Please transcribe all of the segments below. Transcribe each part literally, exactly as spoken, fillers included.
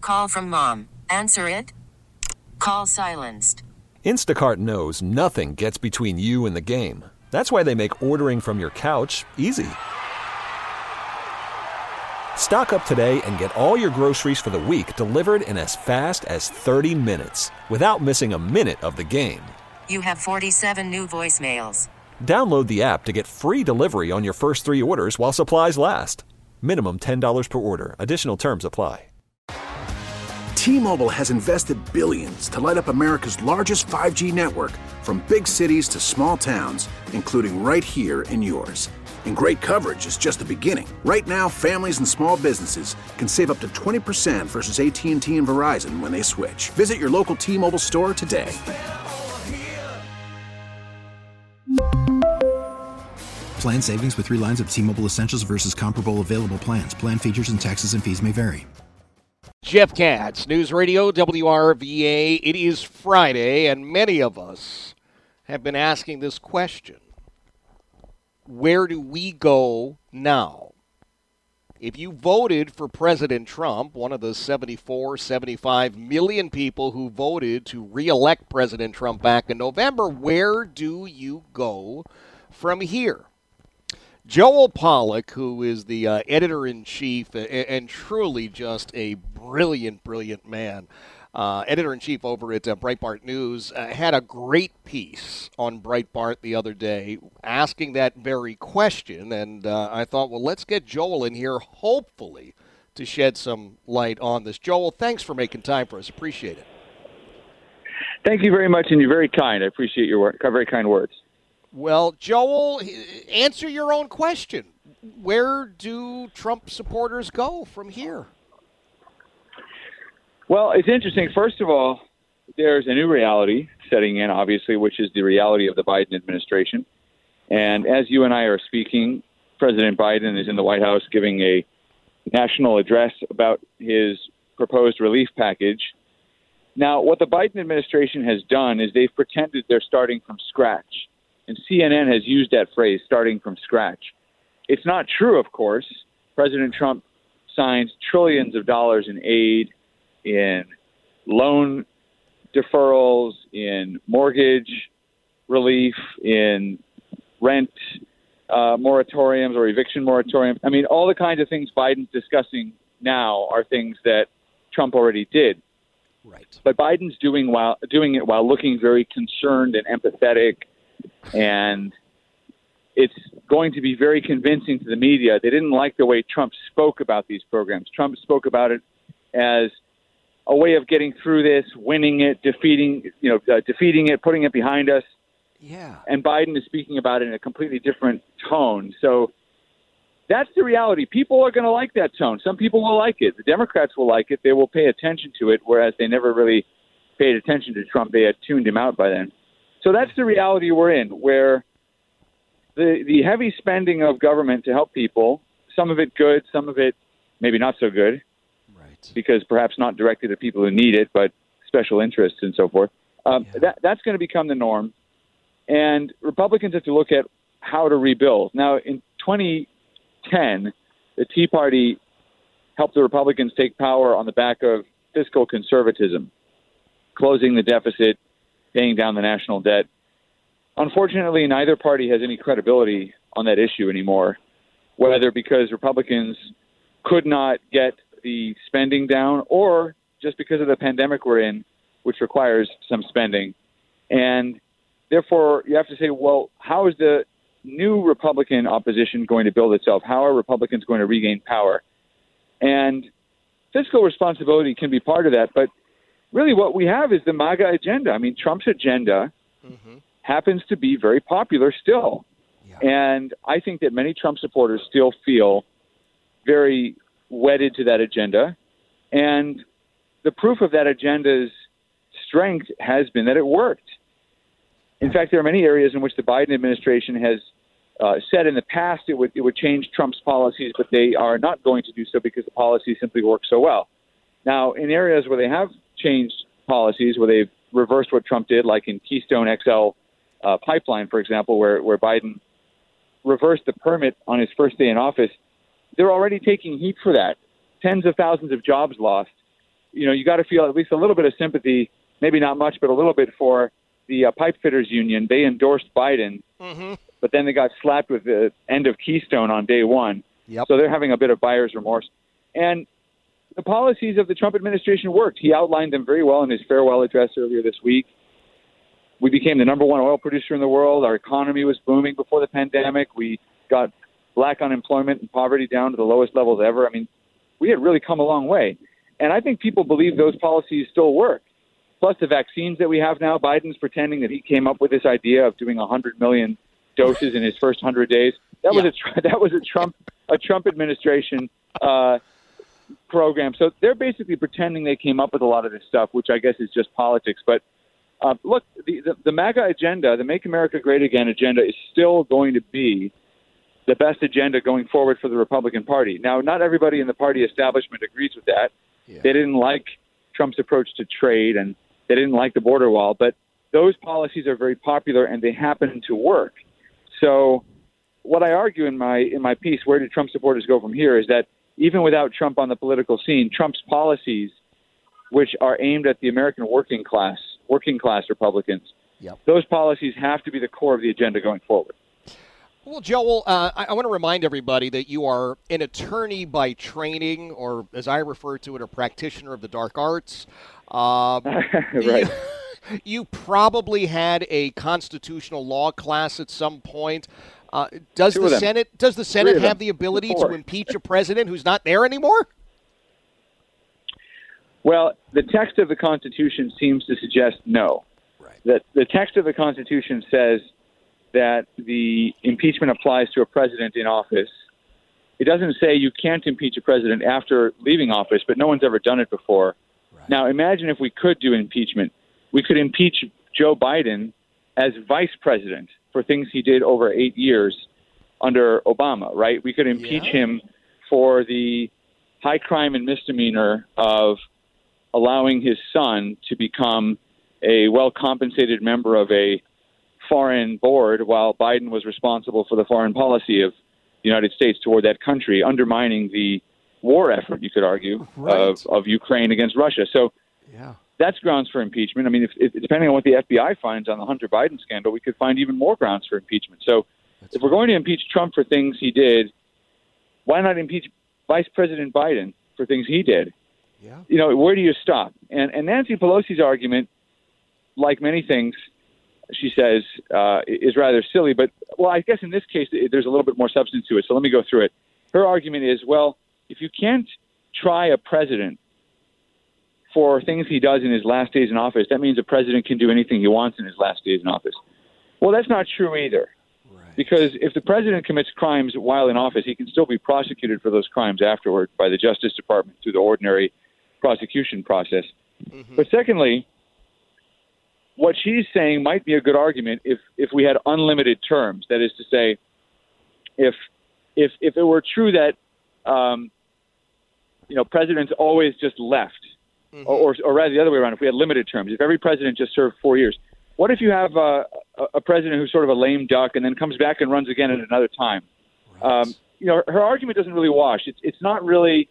Call from mom. Answer it. Call silenced. Instacart knows nothing gets between you and the game. That's why they make ordering from your couch easy. Stock up today and get all your groceries for the week delivered in as fast as thirty minutes without missing a minute of the game. You have forty-seven new voicemails. Download the app to get free delivery on your first three orders while supplies last. Minimum ten dollars per order. Additional terms apply. T-Mobile has invested billions to light up America's largest five G network, from big cities to small towns, including right here in yours. And great coverage is just the beginning. Right now, families and small businesses can save up to twenty percent versus A T and T and Verizon when they switch. Visit your local T-Mobile store today. Plan savings with three lines of T-Mobile Essentials versus comparable available plans. Plan features and taxes and fees may vary. Jeff Katz, News Radio W R V A. It is Friday, and many of us have been asking this question. Where do we go now? If you voted for President Trump, one of the seventy-four, seventy-five million people who voted to re-elect President Trump back in November, where do you go from here? Joel Pollack, who is the uh, editor-in-chief and, and truly just a brilliant, brilliant man, uh, editor-in-chief over at uh, Breitbart News, uh, had a great piece on Breitbart the other day asking that very question. And uh, I thought, well, let's get Joel in here, hopefully, to shed some light on this. Joel, thanks for making time for us. Appreciate it. Thank you very much, and you're very kind. I appreciate your work, very kind words. Well, Joel, answer your own question. Where do Trump supporters go from here? Well, it's interesting. First of all, there's a new reality setting in, obviously, which is the reality of the Biden administration. And as you and I are speaking, President Biden is in the White House giving a national address about his proposed relief package. Now, what the Biden administration has done is they've pretended they're starting from scratch. And C N N has used that phrase, starting from scratch. It's not true, of course. President Trump signed trillions of dollars in aid, in loan deferrals, in mortgage relief, in rent uh, moratoriums or eviction moratoriums. I mean, all the kinds of things Biden's discussing now are things that Trump already did. Right. But Biden's doing while doing it while looking very concerned and empathetic. And it's going to be very convincing to the media. They didn't like the way Trump spoke about these programs. Trump spoke about it as a way of getting through this, winning it, defeating, you know, uh, defeating it, putting it behind us. Yeah. And Biden is speaking about it in a completely different tone. So that's the reality. People are going to like that tone. Some people will like it. The Democrats will like it. They will pay attention to it, whereas they never really paid attention to Trump. They had tuned him out by then. So that's the reality we're in, where the the heavy spending of government to help people, some of it good, some of it maybe not so good, right? Because perhaps not directed at people who need it, but special interests and so forth. Um, Yeah. that, that's going to become the norm. And Republicans have to look at how to rebuild. Now, in twenty ten, the Tea Party helped the Republicans take power on the back of fiscal conservatism, closing the deficit, paying down the national debt. Unfortunately, neither party has any credibility on that issue anymore, whether because Republicans could not get the spending down or just because of the pandemic we're in, which requires some spending. And therefore, you have to say, well, how is the new Republican opposition going to build itself? How are Republicans going to regain power? And fiscal responsibility can be part of that, but really what we have is the MAGA agenda. I mean, Trump's agenda mm-hmm. happens to be very popular still. Yeah. And I think that many Trump supporters still feel very wedded to that agenda. And the proof of that agenda's strength has been that it worked. In fact, there are many areas in which the Biden administration has uh, said in the past it would it would change Trump's policies, but they are not going to do so because the policies simply work so well. Now, in areas where they have changed policies, where they've reversed what Trump did, like in Keystone X L uh, pipeline, for example, where, where Biden reversed the permit on his first day in office, they're already taking heat for that. Tens of thousands of jobs lost. you know, you got to feel at least a little bit of sympathy, maybe not much, but a little bit for the uh, pipe fitters union. They endorsed Biden, mm-hmm. but then they got slapped with the end of Keystone on day one. Yep. So they're having a bit of buyer's remorse. And the policies of the Trump administration worked. He outlined them very well in his farewell address earlier this week. We became the number one oil producer in the world. Our economy was booming before the pandemic. We got black unemployment and poverty down to the lowest levels ever. I mean, we had really come a long way. And I think people believe those policies still work. Plus the vaccines that we have now, Biden's pretending that he came up with this idea of doing one hundred million doses in his first one hundred days. That yeah. was a that was a Trump a Trump administration uh, program. So they're basically pretending they came up with a lot of this stuff, which I guess is just politics. But uh, look, the, the, the MAGA agenda, the Make America Great Again agenda, is still going to be the best agenda going forward for the Republican Party. Now, not everybody in the party establishment agrees with that. Yeah. They didn't like Trump's approach to trade, and they didn't like the border wall. But those policies are very popular, and they happen to work. So what I argue in my in my piece, where do Trump supporters go from here, is that even without Trump on the political scene, Trump's policies, which are aimed at the American working class, working class Republicans, yep. those policies have to be the core of the agenda going forward. Well, Joel, uh, I, I want to remind everybody that you are an attorney by training, or as I refer to it, a practitioner of the dark arts. Uh, right. You, you probably had a constitutional law class at some point. Uh, does Two the Senate does the Senate have the ability Four. to impeach a president who's not there anymore? Well, the text of the Constitution seems to suggest no. Right. That the text of the Constitution says that the impeachment applies to a president in office. It doesn't say you can't impeach a president after leaving office, but no one's ever done it before. Right. Now, imagine if we could do impeachment. We could impeach Joe Biden as vice president for things he did over eight years under Obama, right? We could impeach yeah. him for the high crime and misdemeanor of allowing his son to become a well-compensated member of a foreign board while Biden was responsible for the foreign policy of the United States toward that country, undermining the war effort, you could argue, right. of, of Ukraine against Russia. So yeah. that's grounds for impeachment. I mean, if, if, depending on what the F B I finds on the Hunter Biden scandal, we could find even more grounds for impeachment. So that's if we're going to impeach Trump for things he did, why not impeach Vice President Biden for things he did? Yeah. You know, where do you stop? And, and Nancy Pelosi's argument, like many things, she says, uh, is rather silly. But, well, I guess in this case, there's a little bit more substance to it. So let me go through it. Her argument is, well, if you can't try a president for things he does in his last days in office, that means a president can do anything he wants in his last days in office. Well, that's not true either. Right. Because if the president commits crimes while in office, he can still be prosecuted for those crimes afterward by the Justice Department through the ordinary prosecution process. Mm-hmm. But secondly, what she's saying might be a good argument if, if we had unlimited terms. That is to say, if if if it were true that um, you know presidents always just left, mm-hmm. or, or rather the other way around, if we had limited terms, if every president just served four years, what if you have uh, a, a president who's sort of a lame duck and then comes back and runs again at another time? Right. Um, you know, her argument doesn't really wash. It's it's not really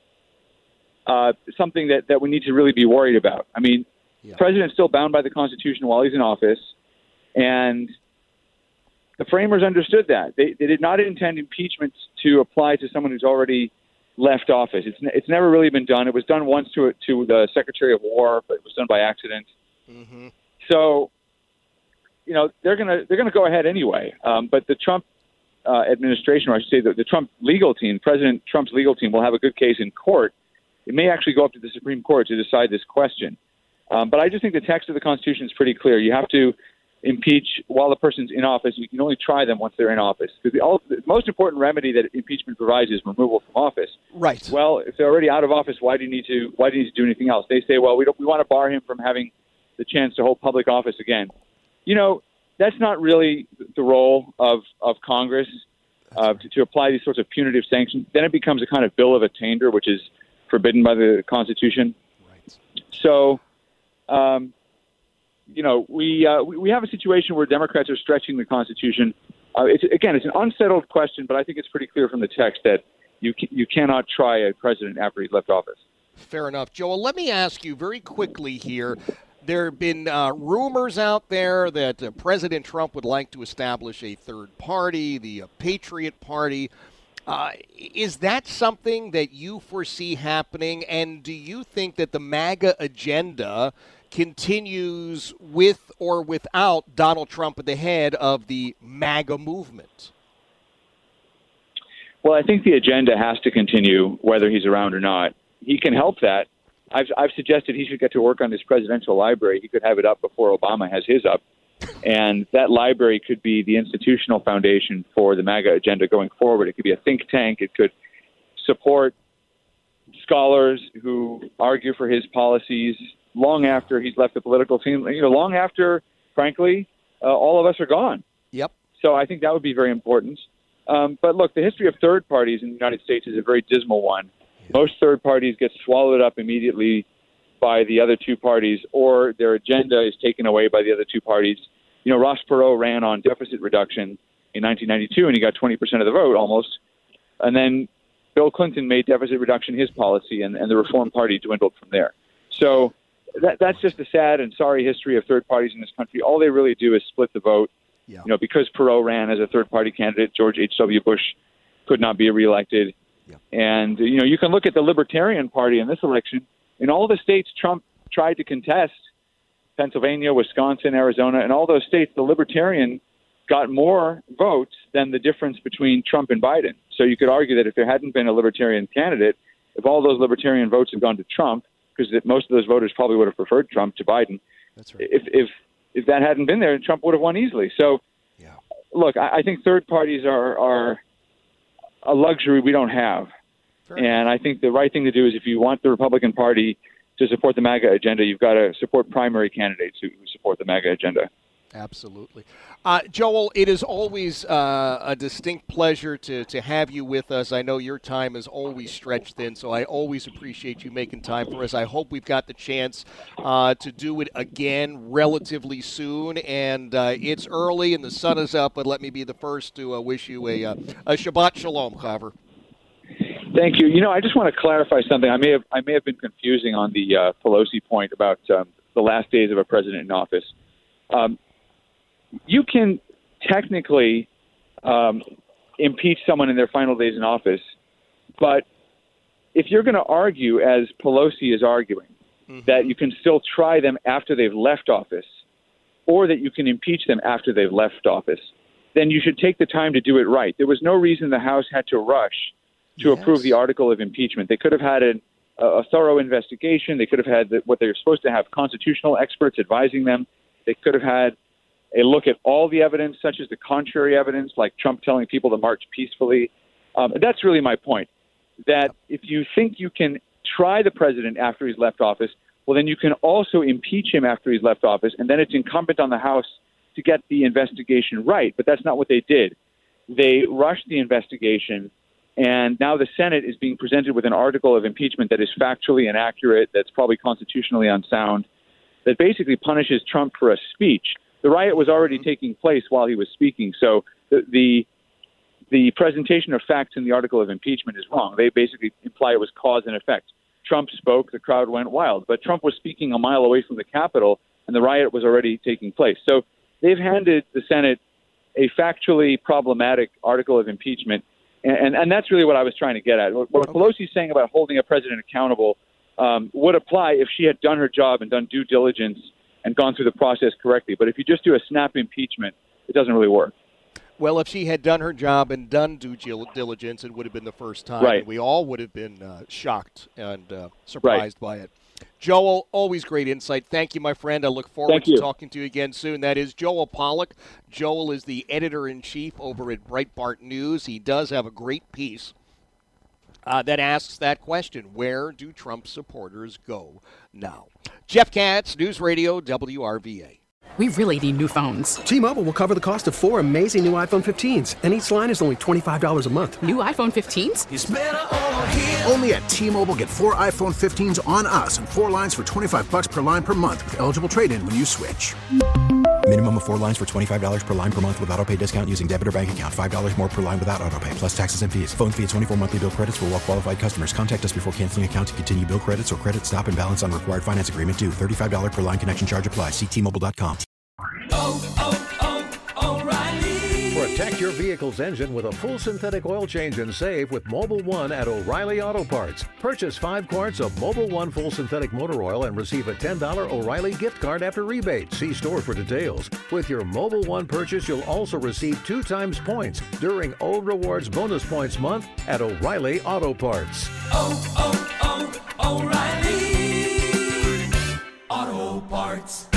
uh, something that, that we need to really be worried about. I mean. Yeah. The president's still bound by the Constitution while he's in office, and the framers understood that. They, they did not intend impeachment to apply to someone who's already left office. It's it's never really been done. It was done once to to the Secretary of War, but it was done by accident. Mm-hmm. So, you know, they're gonna they're gonna go ahead anyway. Um, but the Trump uh, administration, or I should say, the, the Trump legal team, President Trump's legal team, will have a good case in court. It may actually go up to the Supreme Court to decide this question. Um, but I just think the text of the Constitution is pretty clear. You have to impeach while the person's in office. You can only try them once they're in office. Because the, all, the most important remedy that impeachment provides is removal from office. Right. Well, if they're already out of office, why do you need to? Why do you need to do anything else? They say, well, we don't. We want to bar him from having the chance to hold public office again. You know, that's not really the role of of Congress uh, to, to apply these sorts of punitive sanctions. Then it becomes a kind of bill of attainder, which is forbidden by the Constitution. Right. So. Um, you know, we, uh, we we have a situation where Democrats are stretching the Constitution. Uh, it's, again, it's an unsettled question, but I think it's pretty clear from the text that you ca- you cannot try a president after he's left office. Fair enough. Joel, let me ask you very quickly here. There have been uh, rumors out there that uh, President Trump would like to establish a third party, the uh, Patriot Party. Uh, is that something that you foresee happening? And do you think that the MAGA agenda continues with or without Donald Trump at the head of the MAGA movement? Well, I think the agenda has to continue whether he's around or not. He can help that. I've, I've suggested he should get to work on his presidential library. He could have it up before Obama has his up. And that library could be the institutional foundation for the MAGA agenda going forward. It could be a think tank. It could support scholars who argue for his policies long after he's left the political scene, you know, long after, frankly, uh, all of us are gone. Yep. So I think that would be very important. Um, but look, the history of third parties in the United States is a very dismal one. Most third parties get swallowed up immediately by the other two parties, or their agenda is taken away by the other two parties. You know, Ross Perot ran on deficit reduction in nineteen ninety-two, and he got twenty percent of the vote almost. And then Bill Clinton made deficit reduction his policy, and, and the Reform Party dwindled from there. So that, that's just a sad and sorry history of third parties in this country. All they really do is split the vote. Yeah. You know, because Perot ran as a third-party candidate, George H W. Bush could not be reelected. Yeah. And, you know, you can look at the Libertarian Party in this election. In all the states Trump tried to contest, Pennsylvania, Wisconsin, Arizona, in all those states, the Libertarian got more votes than the difference between Trump and Biden. So you could argue that if there hadn't been a Libertarian candidate, if all those Libertarian votes had gone to Trump, because most of those voters probably would have preferred Trump to Biden, That's right. if, if if that hadn't been there, Trump would have won easily. So, yeah. Look, I, I think third parties are, are a luxury we don't have. Sure. And I think the right thing to do is if you want the Republican Party to support the MAGA agenda, you've got to support primary candidates who, who support the MAGA agenda. Absolutely. Uh, Joel, it is always uh, a distinct pleasure to, to have you with us. I know your time is always stretched thin, so I always appreciate you making time for us. I hope we've got the chance uh, to do it again relatively soon. And uh, it's early and the sun is up, but let me be the first to uh, wish you a, uh, a Shabbat Shalom, Chaver. Thank you. You know, I just want to clarify something. I may have I may have been confusing on the uh, Pelosi point about um, the last days of a president in office. Um, you can technically um, impeach someone in their final days in office, but if you're going to argue, as Pelosi is arguing, mm-hmm. that you can still try them after they've left office, or that you can impeach them after they've left office, then you should take the time to do it right. There was no reason the House had to rush to yes. approve the article of impeachment. They could have had a, a thorough investigation. They could have had the, what they were supposed to have, constitutional experts advising them. They could have had a look at all the evidence, such as the contrary evidence, like Trump telling people to march peacefully. Um, that's really my point, that if you think you can try the president after he's left office, well, then you can also impeach him after he's left office, and then it's incumbent on the House to get the investigation right. But that's not what they did. They rushed the investigation, and now the Senate is being presented with an article of impeachment that is factually inaccurate, that's probably constitutionally unsound, that basically punishes Trump for a speech. The riot was already taking place while he was speaking, so the, the the presentation of facts in the article of impeachment is wrong. They basically imply it was cause and effect. Trump spoke, the crowd went wild, but Trump was speaking a mile away from the Capitol, and the riot was already taking place. So they've handed the Senate a factually problematic article of impeachment, and, and, and that's really what I was trying to get at. What, what Pelosi's saying about holding a president accountable um, would apply if she had done her job and done due diligence and gone through the process correctly. But if you just do a snap impeachment, it doesn't really work. Well, if she had done her job and done due diligence, it would have been the first time. Right. And we all would have been uh, shocked and uh, surprised right. by it. Joel, always great insight. Thank you, my friend. I look forward Thank to you. talking to you again soon. That is Joel Pollak. Joel is the editor-in-chief over at Breitbart News. He does have a great piece Uh, that asks that question, where do Trump supporters go now? Jeff Katz, News Radio, W R V A. We really need new phones. T-Mobile will cover the cost of four amazing new iPhone fifteens, and each line is only twenty-five dollars a month. New iPhone fifteens? It's better over here. Only at T-Mobile, get four iPhone fifteens on us and four lines for twenty-five dollars per line per month with eligible trade-in when you switch. Minimum of four lines for twenty-five dollars per line per month with autopay discount using debit or bank account. five dollars more per line without autopay, plus taxes and fees. Phone fee at twenty-four monthly bill credits for well-qualified customers. Contact us before canceling account to continue bill credits or credit stop and balance on required finance agreement due. thirty-five dollars per line connection charge applies. See T Mobile dot com. Oh, oh, oh, O'Reilly. Protect your vehicle's engine with a full synthetic oil change and save with Mobil one at O'Reilly Auto Parts. Purchase five quarts of Mobil one full synthetic motor oil and receive a ten dollars O'Reilly gift card after rebate. See store for details. With your Mobil one purchase, you'll also receive two times points during O Rewards Bonus Points Month at O'Reilly Auto Parts. Oh, oh, oh, O'Reilly Auto Parts.